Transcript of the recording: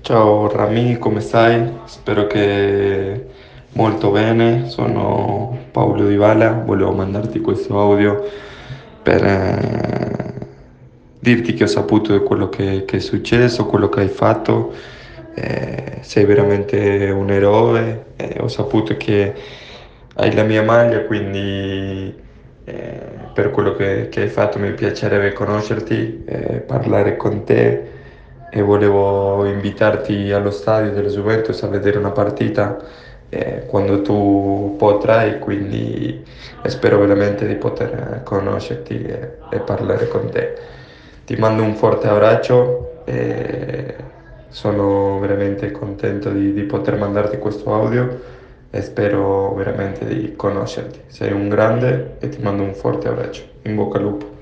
Ciao Rami, come stai? Spero che molto bene. Sono Paolo Di Vala, volevo mandarti questo audio per dirti che ho saputo di quello che è successo, quello che hai fatto. Sei veramente un eroe. Ho saputo che hai la mia maglia, quindi per quello che hai fatto mi piacerebbe conoscerti, parlare con te e volevo invitarti allo stadio della Juventus a vedere una partita quando tu potrai, quindi spero veramente di poter conoscerti e parlare con te. Ti mando un forte abbraccio e sono veramente contento di poter mandarti questo audio e spero veramente di conoscerti. Sei un grande e ti mando un forte abbraccio. In bocca al lupo.